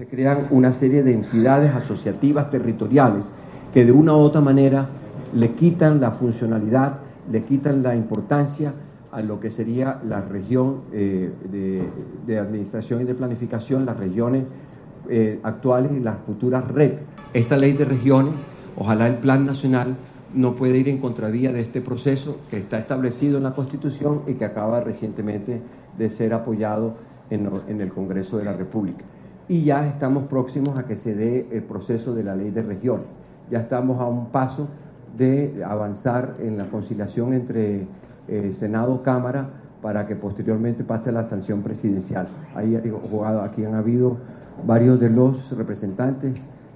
Se crean una serie de entidades asociativas territoriales que de una u otra manera le quitan la funcionalidad, le quitan la importancia a lo que sería la región de administración y de planificación, las regiones actuales y las futuras red. Esta ley de regiones, ojalá el plan nacional no puede ir en contravía de este proceso que está establecido en la Constitución y que acaba recientemente de ser apoyado en el Congreso de la República. Y ya estamos próximos a que se dé el proceso de la ley de regiones. Ya estamos a un paso de avanzar en la conciliación entre Senado-Cámara para que posteriormente pase la sanción presidencial. Aquí han habido varios de los representantes